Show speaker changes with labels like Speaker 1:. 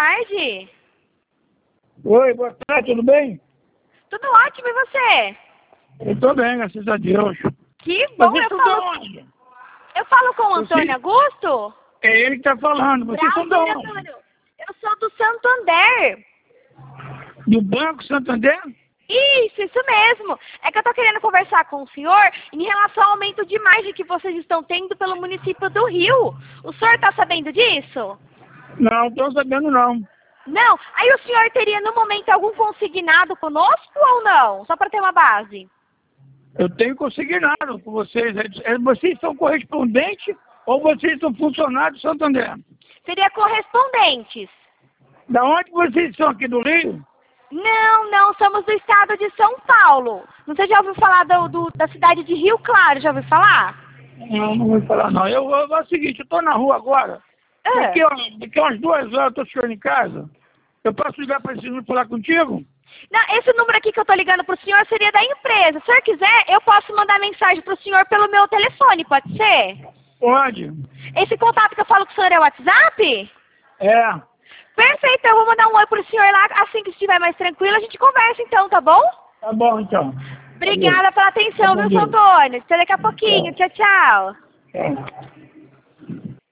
Speaker 1: tarde.
Speaker 2: Oi, boa tarde, tudo bem?
Speaker 1: Tudo ótimo, e você?
Speaker 2: Eu tô bem, graças a Deus.
Speaker 1: Que bom,
Speaker 2: Vocês são de onde?
Speaker 1: eu falo com o Antônio Augusto?
Speaker 2: É ele que tá falando, vocês são de
Speaker 1: Prazer,
Speaker 2: onde?
Speaker 1: Antônio. Eu sou do Santander.
Speaker 2: Do Banco Santander?
Speaker 1: Isso mesmo. É que eu tô querendo conversar com o senhor em relação ao aumento de margem que vocês estão tendo pelo município do Rio. O senhor tá sabendo disso?
Speaker 2: Não, tô sabendo não.
Speaker 1: Não? Aí o senhor teria no momento algum consignado conosco ou não? Só para ter uma base.
Speaker 2: Eu tenho consignado com vocês. Vocês são correspondentes ou vocês são funcionários do Santander?
Speaker 1: Seria correspondentes.
Speaker 2: Da onde vocês são aqui do Rio?
Speaker 1: Não, somos do estado de São Paulo. Você já ouviu falar da cidade de Rio Claro? Já ouviu falar?
Speaker 2: Não vou falar não. É o seguinte, eu tô na rua agora. Daqui a umas 2 horas eu tô chegando em casa. Eu posso ligar para esse número e falar contigo?
Speaker 1: Não, esse número aqui que eu tô ligando pro senhor seria da empresa. Se o senhor quiser, eu posso mandar mensagem pro senhor pelo meu telefone, pode ser?
Speaker 2: Pode.
Speaker 1: Esse contato que eu falo com o senhor é o WhatsApp?
Speaker 2: É.
Speaker 1: Perfeito, eu vou mandar um oi pro senhor lá, assim que estiver mais tranquilo, a gente conversa então, tá bom?
Speaker 2: Tá bom, então.
Speaker 1: Obrigada pela atenção, viu, seu Antônio? Até daqui a pouquinho. Tchau, tchau.
Speaker 2: É.